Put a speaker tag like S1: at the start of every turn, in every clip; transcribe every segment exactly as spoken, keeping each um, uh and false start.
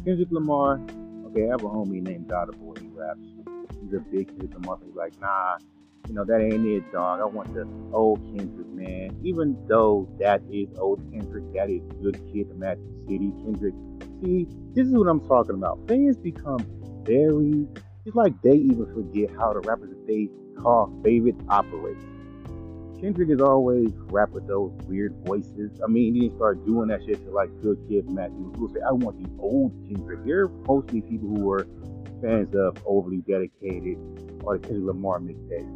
S1: Kendrick Lamar. Okay, I have a homie named Dada Boy. He raps. He's a big Kendrick Lamar. He's like, nah, you know that ain't it, dog. I want the old Kendrick, man. Even though that is old Kendrick, that is good kid, the Magic City Kendrick. See, this is what I'm talking about. Fans become very. It's like they even forget how the rappers that they call favorite operate. Kendrick is always rap with those weird voices. I mean, he didn't start doing that shit to like Good Kid, Matthew. People say, I want the old Kendrick. They're mostly people who were fans of Overly Dedicated or the Kendrick Lamar mixtape.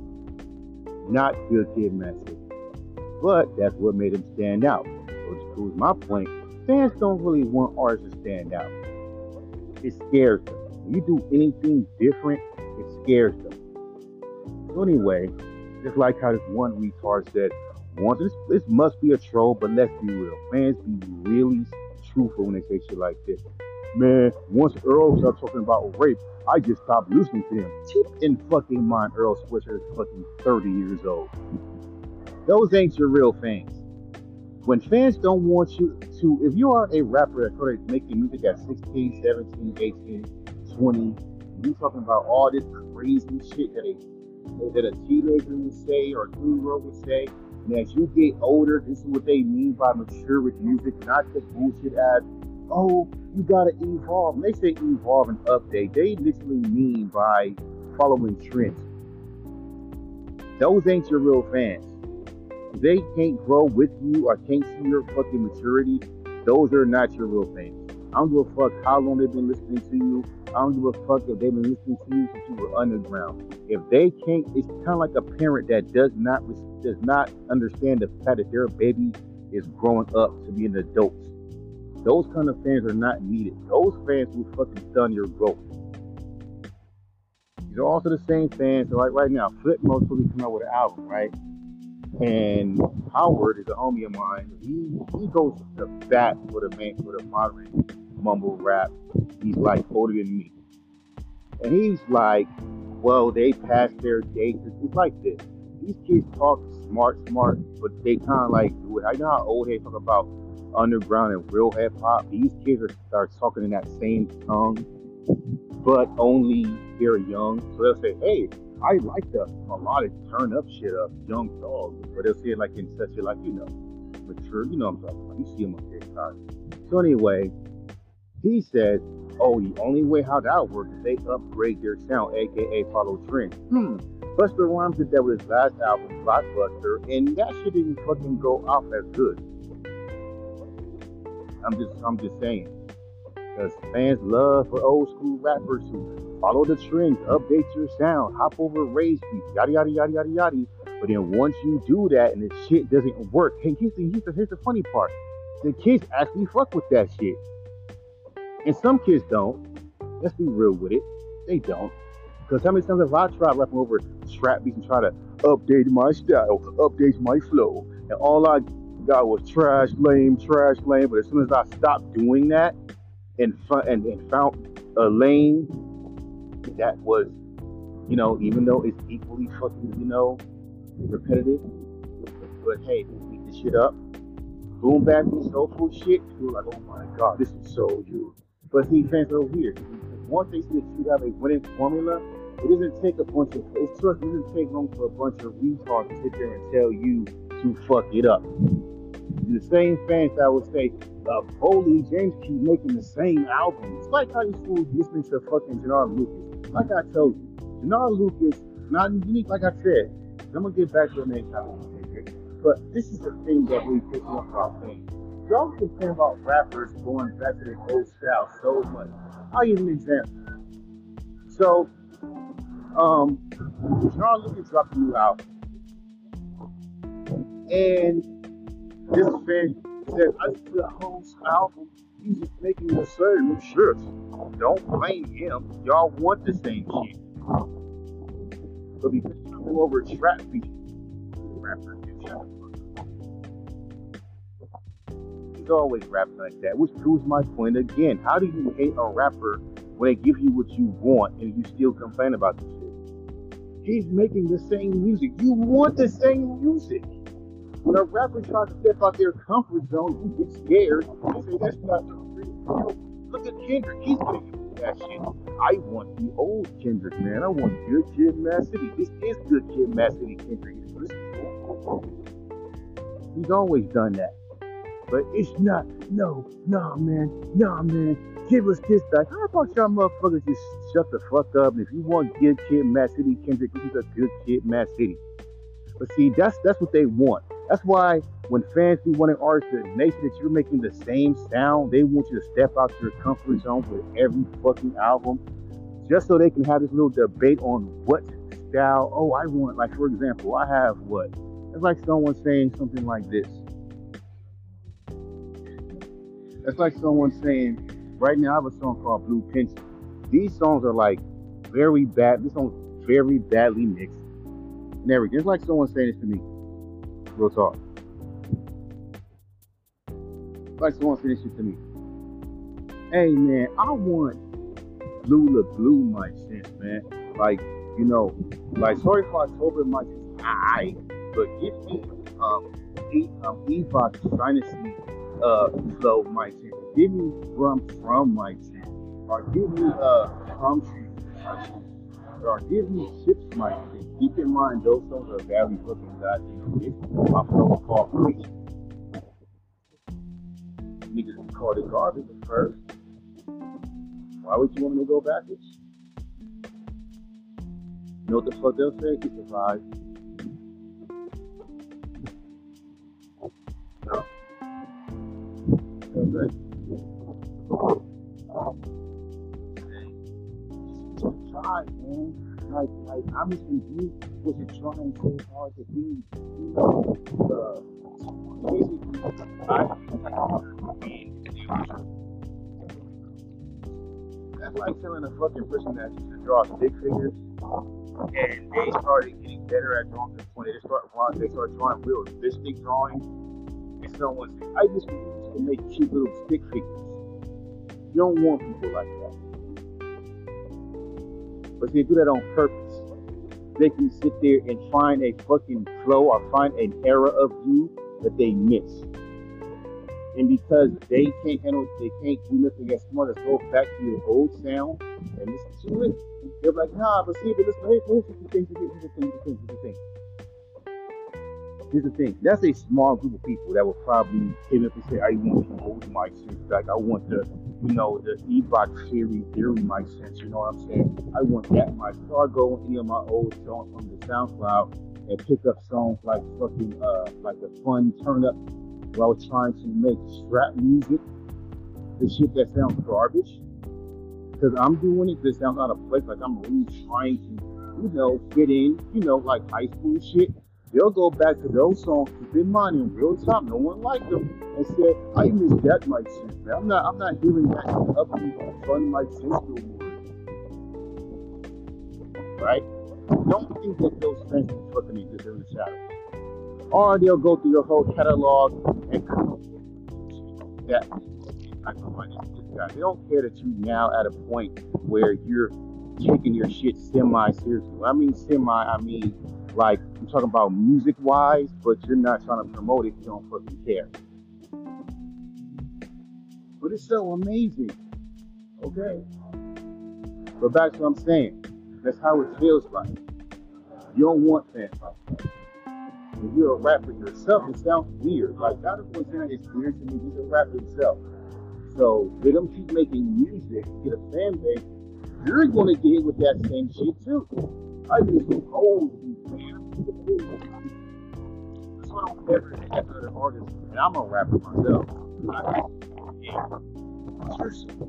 S1: Not Good Kid, Matthew. But that's what made him stand out. Which proves my point. Fans don't really want artists to stand out. It scares them. When you do anything different, it scares them. So anyway, just like how this one retard said, once this, this must be a troll, but let's be real. Fans be really truthful when they say shit like this. Man, once Earl started talking about rape, I just stopped listening to him. Keep in fucking mind Earl Sweatshirt is fucking thirty years old. Those ain't your real fans. When fans don't want you to, if you are a rapper that started making music at sixteen, seventeen, eighteen, twenty, you talking about all this crazy shit that a that a teenager would say or a two-year-old would say, and as you get older, this is what they mean by mature with music, not the bullshit as, oh, you gotta evolve. When they say evolve and update, they literally mean by following trends. Those ain't your real fans. If they can't grow with you or can't see your fucking maturity, those are not your real fans. I don't give a fuck how long they've been listening to you. I don't give a fuck if they've been listening to you since you were underground. If they can't, it's kind of like a parent that does not does not understand the fact that their baby is growing up to be an adult. Those kind of fans are not needed. Those fans will fucking stun your growth. These are also the same fans. So like right now, Flipmo's supposed to come out with an album, right? And Howard is a homie of mine. He he goes to bat with a man with a modern mumble rap. He's like older than me, and he's like, well, they passed their dates. It's like this. These kids talk smart, smart, but they kind of like do it. I know how old they talk about underground and real hip hop. These kids are start talking in that same tongue, but only they're young. So they'll say, hey, I like the melodic turn up shit up, Young Thug, but they'll say it like in such a like, you know, mature, you know what I'm talking about. You see them on TikTok. So anyway, he says, oh, the only way how that works is they upgrade their sound, aka follow trends. Hmm. Busta Rhymes did that with his last album, Blockbuster, and that shit didn't fucking go off as good. I'm just I'm just saying. Because fans love for old school rappers who follow the trends, update your sound, hop over rage beats, yada yada yada yada yada. But then once you do that and the shit doesn't work, hey, here's the, here's the, here's the funny part. The kids actually fuck with that shit. And some kids don't. Let's be real with it. They don't. Because how many times have I tried rapping over trap beats and try to update my style, update my flow, and all I got was trash, lame, trash, lame. But as soon as I stopped doing that and and, and found a lane that was, you know, even though it's equally fucking, you know, repetitive, but hey, beat the shit up. Boom bap and soulful shit. You're like, oh my god, this is so you. But see, fans are weird. Once they see that you have a winning formula, it doesn't take a bunch of, it's trust, it doesn't take long for a bunch of retards to sit there and tell you to fuck it up. The same fans that would say, uh, Holy James keep making the same album. It's like how you fools listening to fucking Jannard Lucas. Like I told you, Jannard Lucas, not unique, like I said. I'm gonna get back to the main topic. But this is the thing that really pisses me off about things. Y'all complain about rappers going back to their old style so much. I'll give you an example. So, um, John Lucas dropped a new album. And this fan said, I listen to the whole album. He's just making a certain shit. Don't blame him. Y'all want the same shit. But because you go over trap beats, rappers do trap. He's always rapping like that, which proves my point again. How do you hate a rapper when they give you what you want and you still complain about the shit? He's making the same music. You want the same music. When a rapper tries to step out their comfort zone, you get scared and say that's not the real. look at Kendrick. He's gonna give that shit. I want the old Kendrick, man. I want Good Kid, Mad City. This is Good Kid, Mad City, Kendrick. He's always done that. But it's not, no, nah, man, nah, man. Give us this back. How about y'all motherfuckers just shut the fuck up? And if you want Good Kid, Mad City, Kendrick, this is a Good Kid, Mad City. But see, that's that's what they want. That's why when fans do want an artist to make sure that you're making the same sound, they want you to step out your comfort zone with every fucking album, just so they can have this little debate on what style. Oh, I want, like, for example, I have what? It's like someone saying something like this. It's like someone saying, right now I have a song called Blue Pencil. These songs are like very bad. This song's very badly mixed and everything. It's like someone saying this to me. Real talk. It's like someone saying this shit to me. Hey man, I want Blue La Blue my sense, man. Like, you know, like Sorry for October my sense, I but give me um e um Evox Dynasty uh flow my sense. Give me From From my sense. Or give me uh Palm Tree my sense. Or give me Chips my sense. Keep in mind, those songs are very fucking goddamn big. My flow is called crazy. Niggas called it garbage at first. Why would you want me to go backwards? You know what the fuck they'll say? He survived. No. They'll say. Just try, man. Like, like, I'm just confused what you're trying so hard to be. You know, uh, basically, I that's like telling a fucking person that used to draw stick figures, and they started getting better at drawing to the point they start they start drawing realistic drawings. And someone says, I just used to make cute little stick figures. You don't want people like that. But they do that on purpose. They can sit there and find a fucking flow or find an era of you that they miss. And because they can't handle, they can't do nothing as smart as go back to your old sound and listen to it. They're like, nah, but see, but listen, here's the thing, here's the thing, here's the thing, here's the thing. Here's the thing. That's a small group of people that will probably hit up and say, I want the old mic sense back. I want the, you know, the Evox theory, theory mic sense. You know what I'm saying? I want that mic. So I go on any of my old songs from the SoundCloud and pick up songs like fucking, uh, like the Fun Turn Up, where I was trying to make strap music, the shit that sounds garbage. Because I'm doing it, because it sounds out of place. Like I'm really trying to, you know, fit in, you know, like high school shit. They'll go back to those songs, keep in mind, in real time, no one liked them, and said, I miss that mic sense, man. I'm not, I'm not hearing that upbeat, fun mic sense no more. Right? Don't think that those fans can fucking exist in the shadows. Or they'll go through your whole catalog and come up with that. I can find this guy. They don't care that you now at a point where you're taking your shit semi-seriously. I mean semi, I mean like, I'm talking about music-wise, but you're not trying to promote it, you don't fucking care. But it's so amazing, okay? But back to what I'm saying, that's how it feels like. You don't want fans like that. When you're a rapper yourself, it sounds weird. Like, not everyone's saying it's weird to me, he's a rapper himself. So, let them keep making music, get a fan base, you're going to get hit with that same shit too. I just old man. That's what I'm ever after the artist. And I'm a rapper myself. I, yeah. Sure, sure.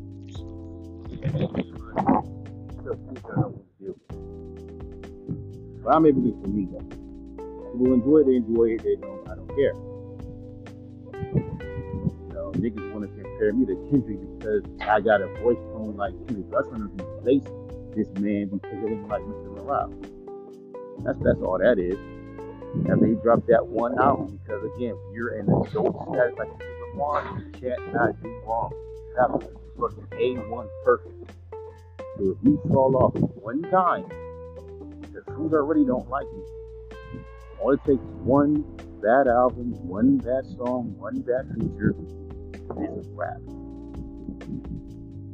S1: But I'm able to do for me though. People enjoy it, they enjoy it, they don't, I don't care. You know, niggas want to compare me to Kendrick because I got a voice tone like Kendrick. I'm trying to replace this man because they didn't like Mister Morale. That's that's all that is. After he dropped that one album, because again, you're in the adult status like Mister Lamar, you can't not do wrong. That was fucking A one perfect. So if you fall off one time, the fools already don't like you. All it takes is one bad album, one bad song, one bad feature, it's a wrap.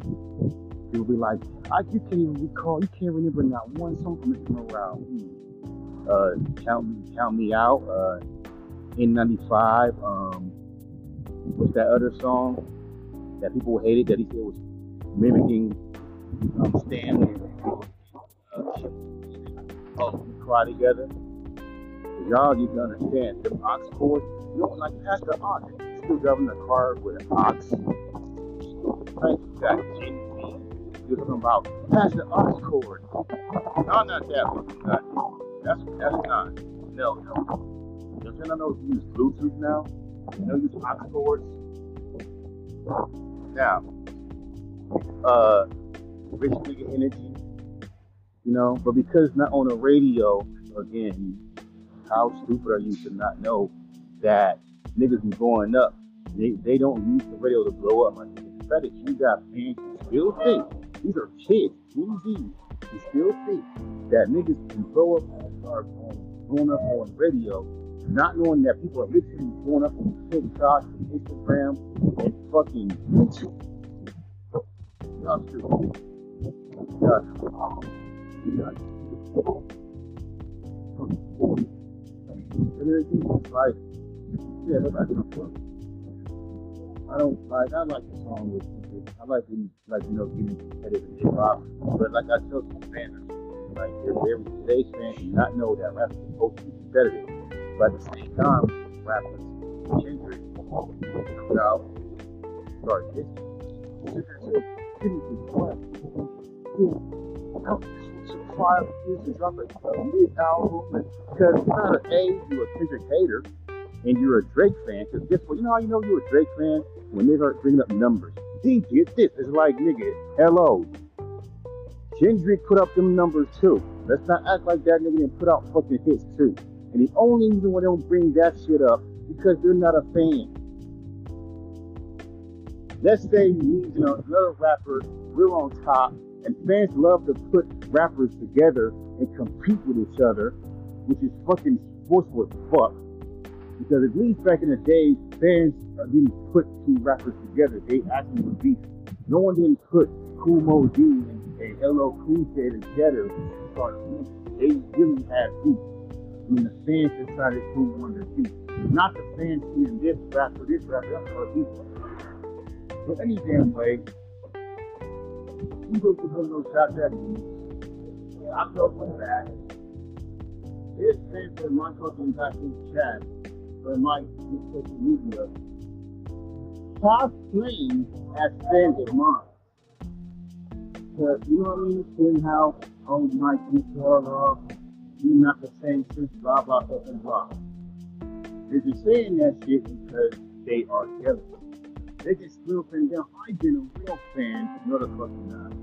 S1: People be like, I you can't even recall, you can't remember not one song from Mister Morale. Uh, count me, count me out. Uh, N ninety-five. Um, what's that other song that people hated that he said was mimicking um, Stanley? Uh, oh, we cry together. Y'all need to understand the ox chord. You know, like Pastor Ox, still driving a car with an ox. Right? You got Gen Z. You're talking about Pastor Ox chord. No, not that one. Not, that's that's not. No, no. Does anyone know you use Bluetooth now? You know, use ox cords. Now, uh, rich nigga energy. You know, but because not on the radio again. How stupid are you to not know that niggas be growing up? They, they don't use the radio to blow up. Like, it's better. You got fans who still think, these are kids, Gen Z, who still think that niggas can blow up and start on, growing up on radio, not knowing that people are literally growing up on TikTok and Instagram and fucking YouTube. Y'all stupid. Y'all stupid. And it's like, yeah, that's like, I don't like, I like the song with, I like the, like, you know, getting competitive in hip hop, but like I tell some fans, like, if every today's fans do not know that rap is supposed to be competitive, but at the same time, rappers, Kendrick, comes out, sorry, this, this is Kendrick is what? Five years to drop a, a mid album, because it's not an A, you're a Kendrick hater, and you're a Drake fan. Because guess what? You know how you know you're a Drake fan when they start bringing up numbers. He did this. It's like, nigga, hello. Kendrick put up them numbers too. Let's not act like that nigga didn't put out fucking hits too. And the only reason why they don't bring that shit up because they're not a fan. Let's say you know another rapper, we're on top. And fans love to put rappers together and compete with each other, which is fucking forceful as fuck. Because at least back in the day, fans didn't put two rappers together. They actually were beef. No one didn't put Kool Moe Dee and, and L L Cool J together to start beef. They really had beef. When the fans decided who wanted to beef. Not the fans seeing this rapper, this rapper, that's what beef. But any damn way, you go to one of those shots at me. I felt like that. This fans that my fucking got in the chat, but my social media, cosplaying as fans of mine. Because you know what I mean? Seeing how, oh, my people are, you're not the same since blah, blah, blah, blah, blah. They're just saying that shit because they are jealous. They just still think down. I've been a real fan, no the fucking not.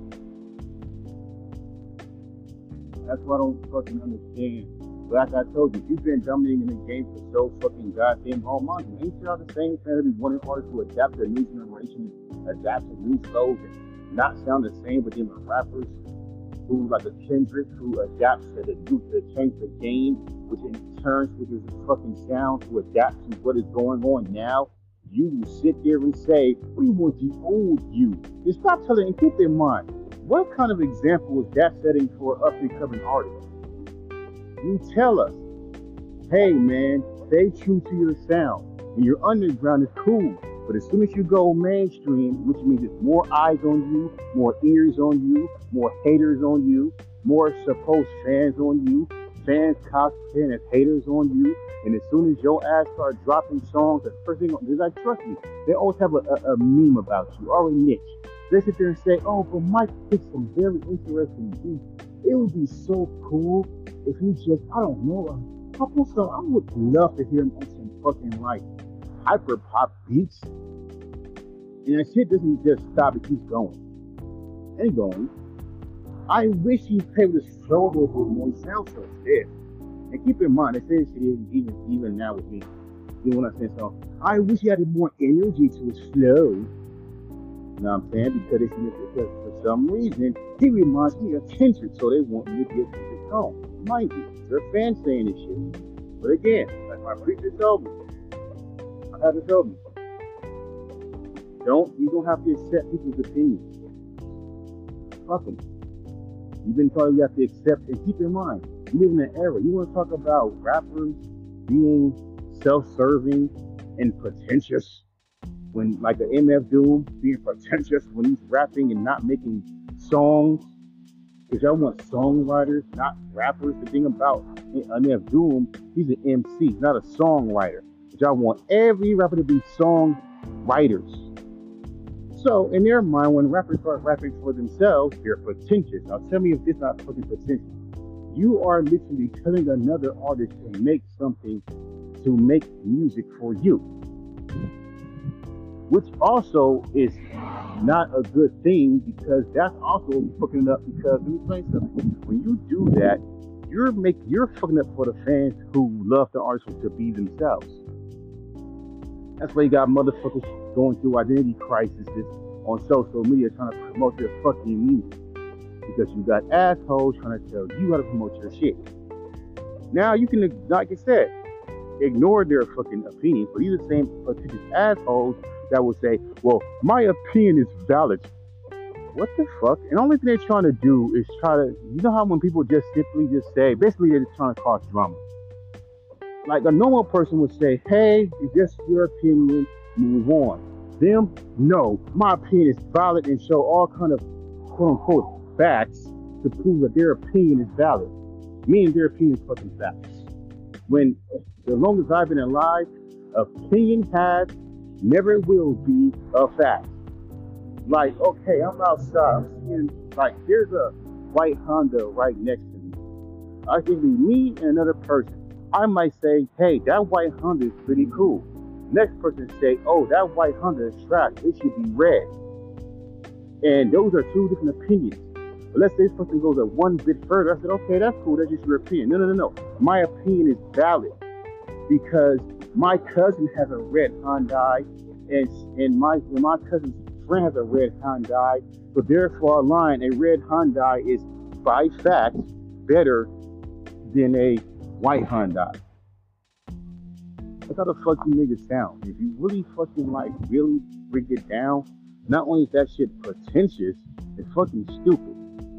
S1: That's what I don't fucking understand. But like I told you, you've been dominating the game for so fucking goddamn long months. Ain't y'all the same fan every wanting artists to adapt to a new generation, adapt to new flows, and not sound the same, but then the rappers who, like a Kendrick, who adapts to the new, to change the game, which in turn switches his fucking sound to adapt to what is going on now. You will sit there and say, we want the old you. And stop telling, and keep in mind, what kind of example is that setting for up and coming artists? You tell us, hey man, stay true to your sound. And your underground is cool. But as soon as you go mainstream, which means it's more eyes on you, more ears on you, more haters on you, more supposed fans on you, fans cosplaying as haters on you. And as soon as your ass start dropping songs, the first thing is like, trust me, they always have a, a, a meme about you, or a niche. They sit there and say, oh, but Mike picked some very interesting beats. It would be so cool if he just, I don't know, a couple songs. I would love to hear him on some fucking like hyper pop beats. And that shit doesn't just stop, it keeps going. And going. I wish he played with his shoulders with more sound so stiff. And keep in mind, I say this shit even even now with me. You know what I'm saying? So I wish he had more energy to his flow. You know what I'm saying? Because it's because for some reason he reminds me of Kendrick, so they want me to get Kendrick home. Mind you, they're fans saying this shit. But again, like my preacher told me, I had to tell me, don't you don't have to accept people's opinions. fuck them. You've been taught you have to accept, and keep in mind, you live in an era. You want to talk about rappers being self-serving and pretentious, when like an M F Doom being pretentious when he's rapping and not making songs, because y'all want songwriters, not rappers. The thing about M F Doom, he's an M C, not a songwriter. But y'all want every rapper to be songwriters. So in their mind, when rappers start rapping for themselves, they're pretentious. Now tell me if this is not fucking pretentious. You are literally telling another artist to make something, to make music for you, which also is not a good thing, because that's also fucking it up. Because let me explain something. When you do that, you're make you're fucking up for the fans who love the artists to be themselves. That's why you got motherfuckers going through identity crises on social media trying to promote their fucking music. Because you got assholes trying to tell you how to promote your shit. Now you can, like I said, ignore their fucking opinions, but these are the same pretentious assholes that will say, well, my opinion is valid. What the fuck? And the only thing they're trying to do is try to, you know how when people just simply just say, basically they're just trying to cause drama. Like a normal person would say, hey, it's just your opinion, move on. Them, no, my opinion is valid, and show all kind of quote unquote facts to prove that their opinion is valid. Meaning their opinion is fucking facts. When, the longest I've been alive, opinion has, never will be a fact. Like, okay, I'm outside, I'm seeing, like, there's a white Honda right next to me. I think me and another person, I might say, hey, that white Honda is pretty cool. Next person say, oh, that white Honda is trash, it should be red. And those are two different opinions. But let's say this person goes a one bit further. I said, okay, that's cool, that's just your opinion. No, no, no, no. My opinion is valid because my cousin has a red Hyundai, and and my and my cousin's friend has a red Hyundai. So therefore, a line, a red Hyundai is by fact better than a white Hyundai. That's how the fuck you niggas sound. If you really fucking like really break it down, not only is that shit pretentious, it's fucking stupid.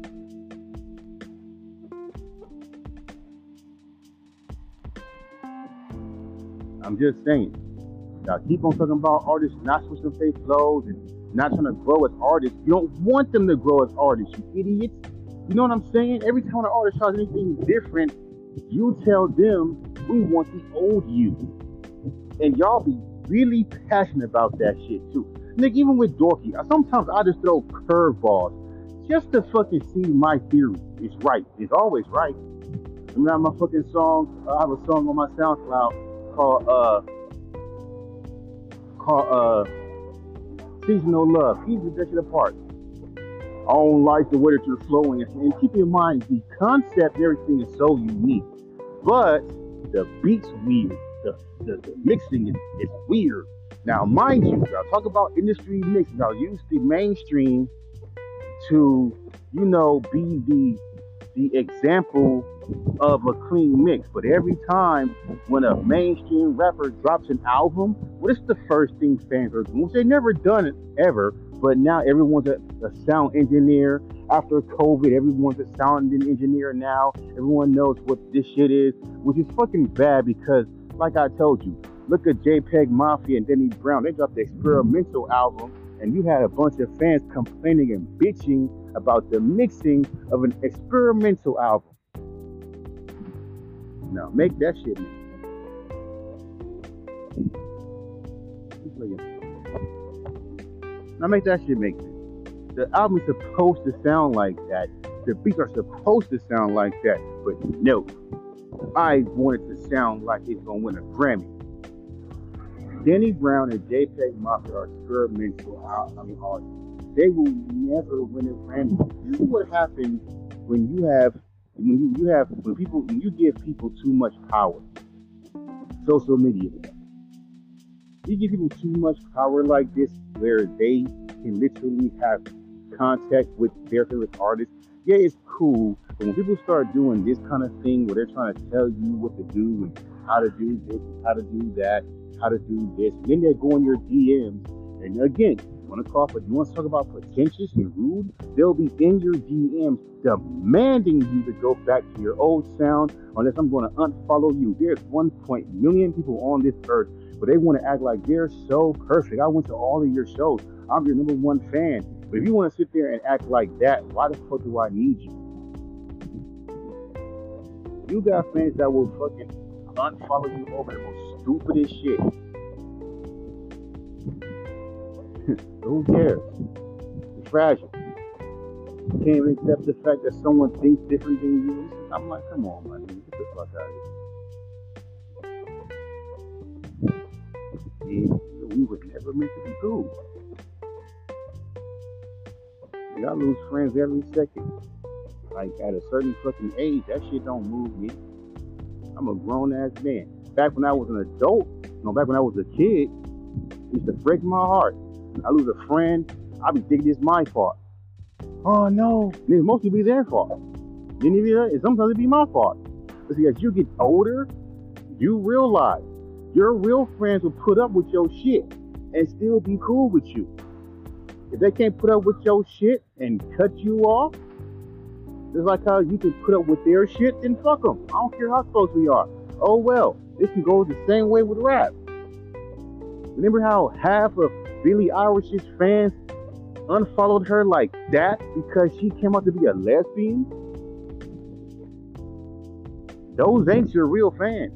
S1: I'm just saying. Now keep on talking about artists not switching up their flows and not trying to grow as artists. You don't want them to grow as artists, you idiots. You know what I'm saying? Every time an artist tries anything different, you tell them we want the old you. And y'all be really passionate about that shit too. Nigga, even with Dorky, sometimes I just throw curveballs just to fucking see my theory is right. It's always right. Remember my fucking song? I have a song on my SoundCloud called uh called uh Seasonal Love. Keep that shit apart. I don't like the way that you're flowing. And keep in mind, the concept, everything is so unique. But the beat's weird. The, the, the mixing is, is weird. Now, mind you, I'll talk about industry mixing. I'll use the mainstream to, you know, be the the example of a clean mix. But every time when a mainstream rapper drops an album, what is the first thing fans are doing? They've never done it ever, but now everyone's a, a sound engineer. After COVID, everyone's a sound engineer now. Everyone knows what this shit is, which is fucking bad because, like I told you, look at JPEG Mafia and Denny Brown. They dropped the experimental album, and you had a bunch of fans complaining and bitching about the mixing of an experimental album. Now, make that shit make sense. Now, make that shit make sense. The album is supposed to sound like that. The beats are supposed to sound like that, but no. I want it to sound like it's gonna win a Grammy. Denny Brown and JPEG Mafia are experimental I mean, artists. They will never win a Grammy. This is what happens when you have when you, you have when people when you give people too much power. Social media. You give people too much power like this, where they can literally have contact with their favorite artists. Yeah, it's cool, but when people start doing this kind of thing where they're trying to tell you what to do and how to do this, how to do that, how to do this, and then they go in your D Ms, and again, want to call for, you want to talk about pretentious and rude? They'll be in your D Ms demanding you to go back to your old sound, unless I'm going to unfollow you. There's one point million people on this earth, but they want to act like they're so perfect. I went to all of your shows. I'm your number one fan. But if you want to sit there and act like that, why the fuck do I need you? You got fans that will fucking unfollow you over the most stupidest shit. Who cares? It's fragile. You can't even accept the fact that someone thinks different than you. I'm like, come on, man. Get the fuck out of here. Yeah, we were never meant to be cool. Like, I lose friends every second. Like, at a certain fucking age, that shit don't move me. I'm a grown-ass man. Back when I was an adult, no, back when I was a kid, it used to break my heart. I lose a friend, I be thinking it's my fault. Oh no, and it's mostly be their fault. Then it sometimes it be my fault. But see, as you get older, you realize your real friends will put up with your shit and still be cool with you. If they can't put up with your shit and cut you off, just like how you can put up with their shit, then fuck them. I don't care how close we are. Oh well, this can go the same way with rap. Remember how half of Billie Eilish's fans unfollowed her like that because she came out to be a lesbian? Those ain't your real fans.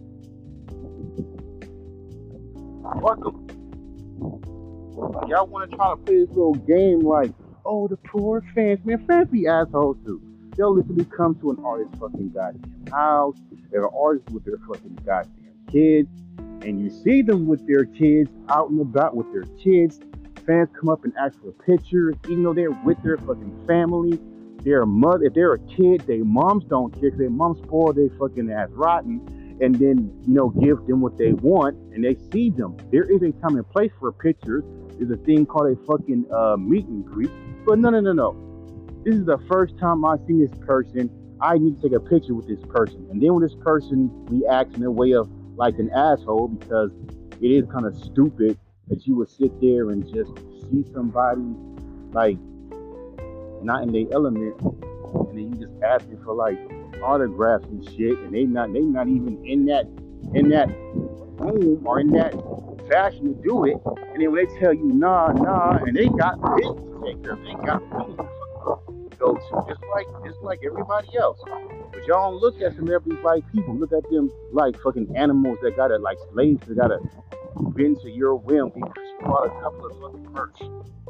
S1: Fuck them. Y'all want to try to play this little game like, oh, the poor fans. Man, fans be assholes too. They'll literally come to an artist's fucking goddamn house. They're an artist with their fucking goddamn kids. And you see them with their kids out and about with their kids. Fans come up and ask for pictures, even though they're with their fucking family. Their mother, if they're a kid, their moms don't care because their moms spoil their fucking ass rotten. And then, you know, give them what they want, and they see them. There is a time and place for pictures. There's a thing called a fucking uh, meet and greet. But no, no, no, no. This is the first time I've seen this person. I need to take a picture with this person. And then when this person reacts in a way of like an asshole, because it is kind of stupid that you would sit there and just see somebody like not in their element, and then you just asking for like autographs and shit, and they not they not even in that in that room or in that fashion to do it. And then when they tell you nah, nah, and they got business to take care of, they got things to go to, just like just like everybody else. But y'all don't look at celebrities like people. Look at them like fucking animals that gotta, like slaves that gotta bend to your whim because you bought a couple of fucking merch.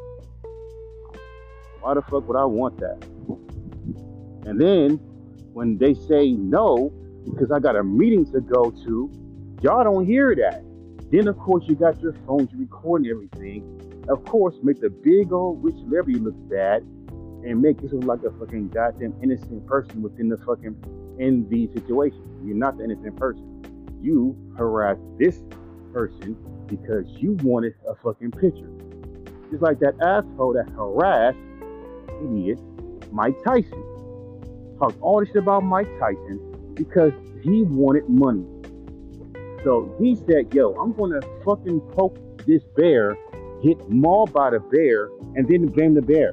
S1: Why the fuck would I want that? And then when they say no because I got a meeting to go to, y'all don't hear that. Then of course you got your phones, you recording everything. Of course, make the big old rich celebrity look bad. And make you look like a fucking goddamn innocent person within the fucking in the situation. You're not the innocent person. You harassed this person because you wanted a fucking picture. Just like that asshole that harassed idiot Mike Tyson. Talked all this shit about Mike Tyson because he wanted money. So he said, yo, I'm gonna fucking poke this bear, get mauled by the bear, and then blame the bear.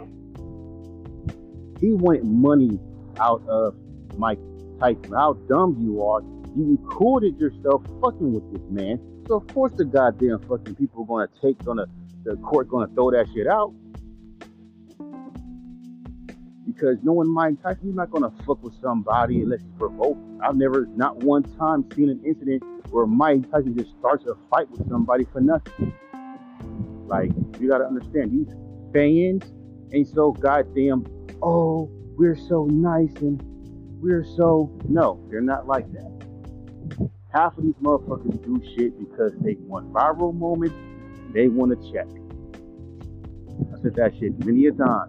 S1: He wanted money out of Mike Tyson. How dumb you are. You recorded yourself fucking with this man. So of course the goddamn fucking people are gonna take, gonna the court gonna throw that shit out. Because knowing Mike Tyson, he's not gonna fuck with somebody unless he's provoked. I've never, not one time, seen an incident where Mike Tyson just starts a fight with somebody for nothing. Like, you gotta understand, these fans ain't so goddamn, oh, we're so nice and we're so... No, they're not like that. Half of these motherfuckers do shit because they want viral moments, they want a check. I said that shit many a time.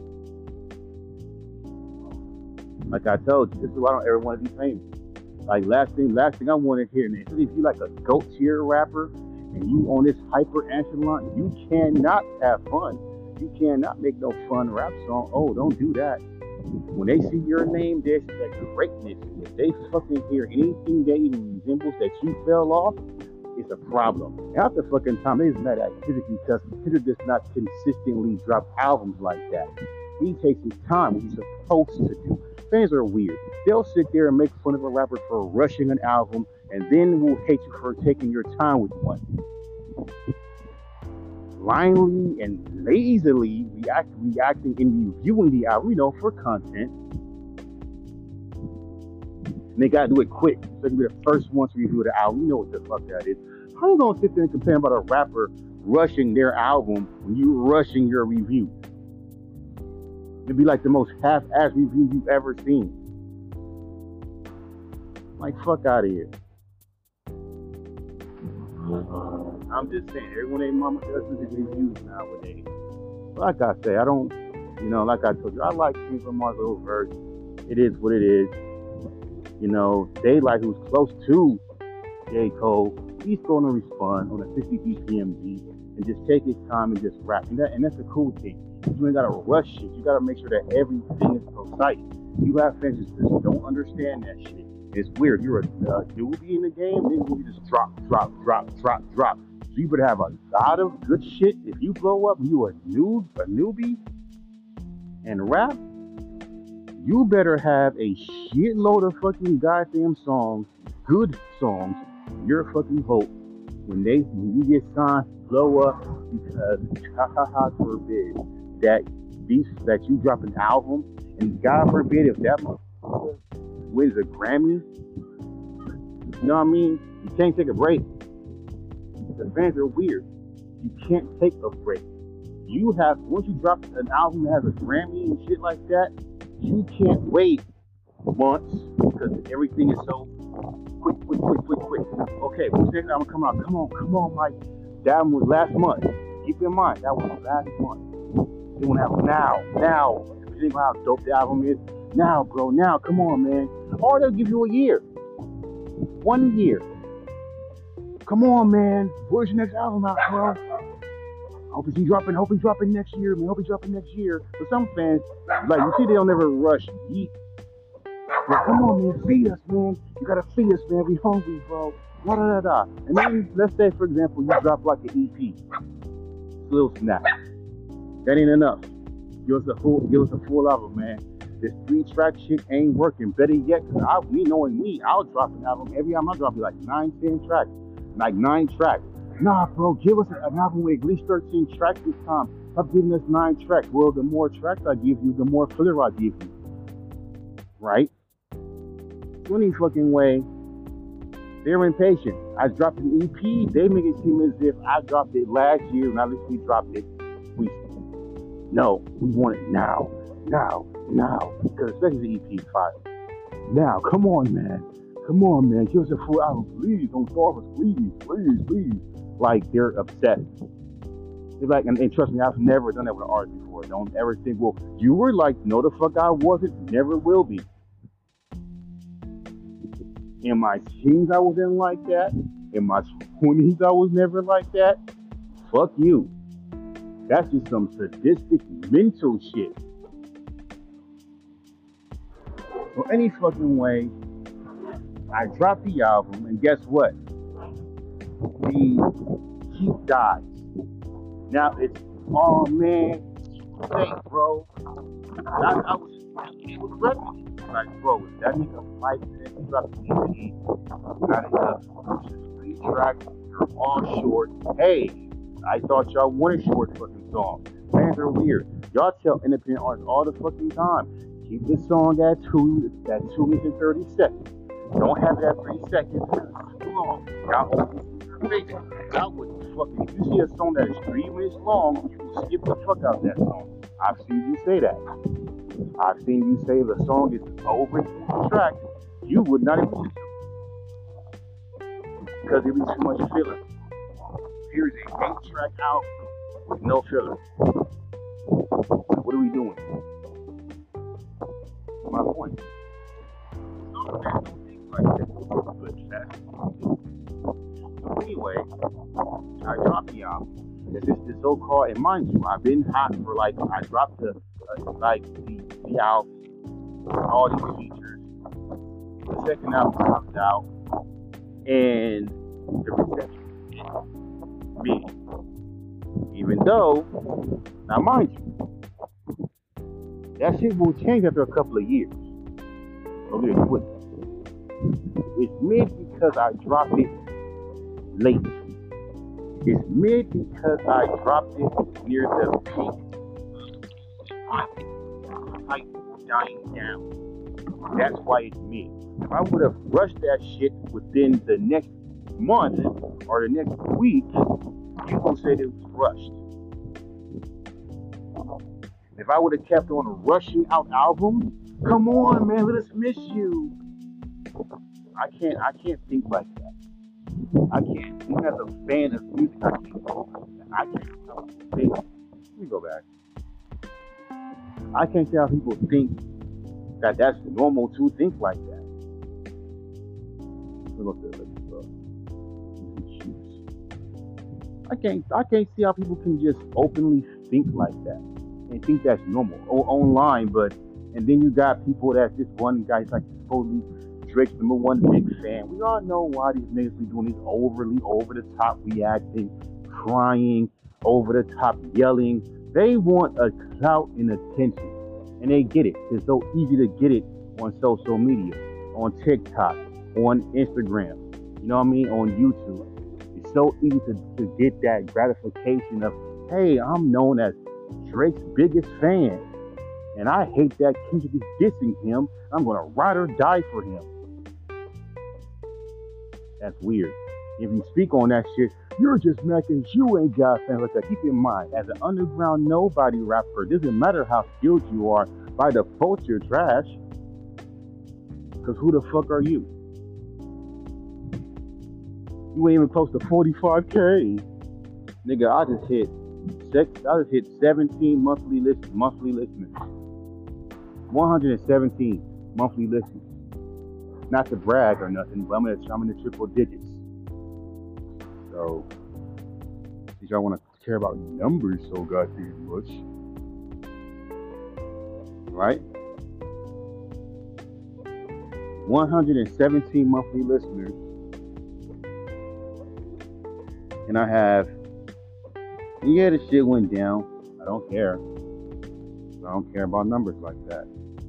S1: Like I told you, this is why I don't ever want to be famous. Like, last thing, last thing I want to hear, man, if you like a GOAT tier rapper and you on this hyper echelon, you cannot have fun. You cannot make no fun rap song. Oh, don't do that. When they see your name, there's that greatness. If they fucking hear anything that even resembles that you fell off, it's a problem. Half the fucking time, they just mad at Kendrick because Kendrick does not consistently drop albums like that. He takes his time, what he's supposed to do. Fans are weird. They'll sit there and make fun of a rapper for rushing an album, and then will hate you for taking your time with one. Blindly and lazily react, reacting and reviewing the album, you know, for content. And they gotta do it quick, so they can be the first ones to review the album. You know what the fuck that is. How you gonna sit there and complain about a rapper rushing their album when you're rushing your review? It'd be like the most half-ass review you've ever seen. Like, fuck out of here. I'm just saying, everyone ain't mama does these reviews nowadays. Like I say, I don't, you know, like I told you, I like Kendrick Lamar's little verse. It is what it is. You know, Daylight, who's close to J. Cole, he's going to respond on a sixty B P M beat and just take his time and just rap. And, that, and that's a cool thing. You ain't got to rush shit. You got to make sure that everything is precise. You have fans that just don't understand that shit. It's weird. You're a uh, newbie in the game, then you just drop, drop, drop, drop, drop. So you better have a lot of good shit. If you blow up, you a new, a newbie, and rap. You better have a shitload of fucking goddamn songs, good songs. Your fucking hope when they when you get signed, blow up because ha ha ha forbid that these that you drop an album and God forbid if that motherfucker wins a Grammy. You know what I mean? You can't take a break. The fans are weird. You can't take a break. You have once you drop an album that has a Grammy and shit like that. You can't wait months because everything is so quick, quick, quick, quick, quick. Okay, when's the next album come out? Come on, come on, Mike. That one was last month. Keep in mind, that was last month. They want to have now, now. You think how dope the album is? Now, bro, now, come on, man. Or they'll give you a year. One year. Come on, man. Where's your next album out, bro? Hope he's dropping, hope he's dropping next year, man. Hope he's dropping next year. But some fans, like, you see, they'll never rush. Eat. Like, come on, man, feed us, man. You gotta feed us, man. We hungry, bro. Da da da da. And then, let's say, for example, you drop like an E P. Little snap. That ain't enough. Give us a full, give us a full album, man. This three-track shit ain't working. Better yet, cause I, me knowing me, I'll drop an album. Every album I drop be like nine, ten tracks. Like nine tracks. Nah, bro, give us an album with at least thirteen tracks this time. Stop giving us nine tracks. Well, the more tracks I give you, the more filler I give you. Right? Any fucking way, they're impatient. I dropped an E P. They make it seem as if I dropped it last year and at least we dropped it. We no, we want it now, now, now. Because especially the E P file. Now, come on, man. Come on, man. Give us a full album, please. Don't starve us, please, please, please. Like, they're upset. They're like, and, and trust me, I've never done that with an artist before. Don't ever think, well, you were like, no, the fuck I wasn't. Never will be. In my teens, I wasn't like that. In my twenties, I was never like that. Fuck you. That's just some sadistic mental shit. So any fucking way, I dropped the album, and guess what? The heat dies. Now it's, oh man, thanks, bro. I, I was, it was ready. Like, bro, if that nigga fight since he dropped the E P, not enough. Three tracks, you're all short. Hey, I thought y'all wanted short fucking songs. Fans are weird. Y'all tell independent artists all the fucking time, keep this song at two, at two minutes and thirty seconds. Don't have it at three seconds. It's too long. Y'all Y'all would fucking, if you see a song that is three minutes long, you will skip the fuck out of that song. I've seen you say that. I've seen you say the song is over the track. You would not even listen to it. Because it be too much filler. Here's an eight track out with no filler. What are we doing? My point. So anyway, I dropped the album. This is the so-called, and mind you, I've been hot for like, I dropped the, uh, like, the, the album, all these features. The second album comes out, and the reception Me. Even though, now mind you, that shit will change after a couple of years. Don't get it quick. It's mid because I dropped it late. It's mid because I dropped it near the peak. Like dying down. That's why it's mid. If I would have rushed that shit within the next month or the next week, you gonna say it was rushed. If I would have kept on rushing out albums, come on, man, let us miss you. I can't, I can't think like that. I can't. Even as a fan of music, I can't. I can't think. Let me go back. I can't see how people think that that's normal to think like that. Look at this. I can't. I can't see how people can just openly think like that and think that's normal o- online. But and then you got people that this one guy's like totally Drake's number one big fan. We all know why these niggas be doing these overly over the top reacting, crying, over the top yelling. They want a clout and attention, and they get it. It's so easy to get it on social media, on TikTok, on Instagram. You know what I mean? On YouTube. It's so easy to, to get that gratification of, hey, I'm known as Drake's biggest fan, and I hate that Kendrick is dissing him. I'm gonna ride or die for him. That's weird. If you speak on that shit, you're just making you ain't got fans like that. Keep in mind, as an underground nobody rapper, it doesn't matter how skilled you are. By default, you're trash. Cause who the fuck are you? You ain't even close to forty-five K. Nigga, I just hit six, I just hit seventeen monthly list, monthly listeners. one hundred seventeen monthly listeners. Not to brag or nothing, but I'm in, I'm in the triple digits. So, if y'all want to care about numbers so goddamn much, right? one hundred seventeen monthly listeners. And I have, yeah, the shit went down. I don't care. I don't care about numbers like that.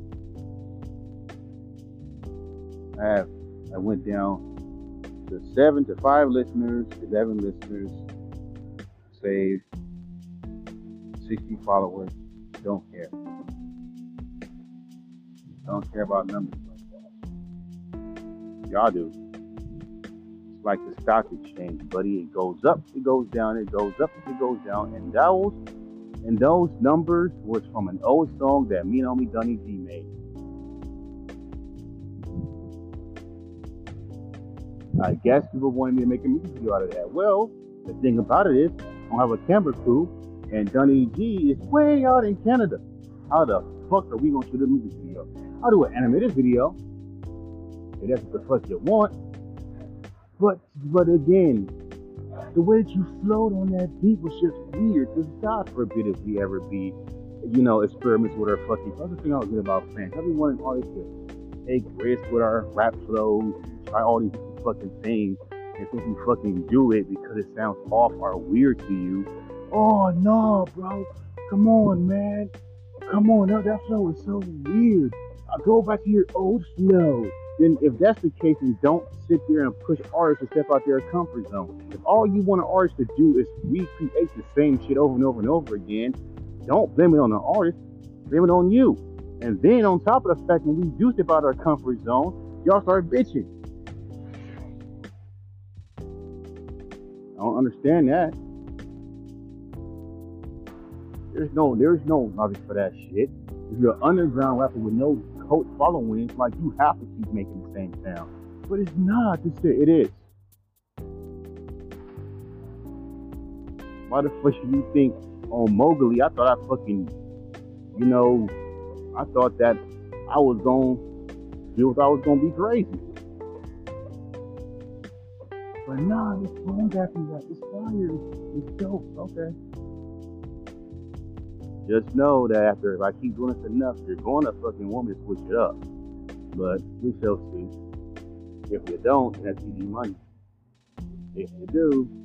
S1: I have, I went down to seven to five listeners, eleven listeners, saved, sixty followers. Don't care. Don't care about numbers like that. Y'all do. It's like the stock exchange, buddy. It goes up, it goes down, it goes up, it goes down. And those, and those numbers was from an old song that Me and Homie Dunny G made. I guess people wanted me to make a music video out of that. Well, the thing about it is, I don't have a camera crew, and Dunny G is way out in Canada. How the fuck are we gonna shoot a music video? I'll do an animated video, if that's what the fuck you want. But, but again, the way that you flowed on that beat was just weird. Because God forbid if we ever be, you know, experiments with our fucking. That's the thing I was good about fans. Every one of artists to take risks with our rap flows, try all these fucking things, and think we fucking do it because it sounds off or weird to you. Oh no, bro, come on, man, come on, that, that flow is so weird. I'll go back to your old flow. Then if that's the case, then don't sit there and push artists to step out their comfort zone. If all you want an artist to do is recreate the same shit over and over and over again, don't blame it on the artist, blame it on you. And then on top of the fact, when we do step out of our comfort zone, y'all start bitching. I don't understand that. There's no, there's no logic for that shit. If you're an underground rapper with no cult following, like you have to keep making the same sound. But it's not. It's, it is. Why the fuck should you think on Mowgli? I thought I fucking, you know, I thought that I was gonna feel I was gonna be crazy. But nah, this song after that, it's fire, it's dope, okay. Just know that after, if I keep doing this enough, you're gonna fucking want me to switch it up. But we shall see. If you don't, that's easy money. If you do,